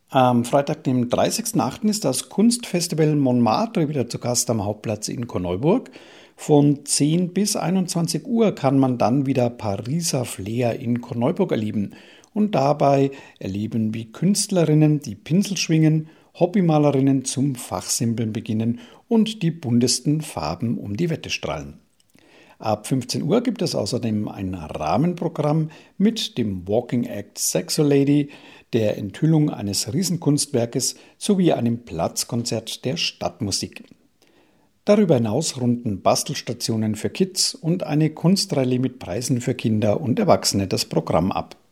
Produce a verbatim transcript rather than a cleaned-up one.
Am Freitag, dem dreißigsten achten ist das Kunstfestival Montmartre wieder zu Gast am Hauptplatz in Korneuburg. Von zehn bis einundzwanzig Uhr kann man dann wieder Pariser Flair in Korneuburg erleben und dabei erleben, wie Künstlerinnen die Pinsel schwingen, Hobbymalerinnen zum Fachsimpeln beginnen und die buntesten Farben um die Wette strahlen. Ab fünfzehn Uhr gibt es außerdem ein Rahmenprogramm mit dem Walking Act Sexolady, der Enthüllung eines Riesenkunstwerkes sowie einem Platzkonzert der Stadtmusik. Darüber hinaus runden Bastelstationen für Kids und eine Kunstrallye mit Preisen für Kinder und Erwachsene das Programm ab.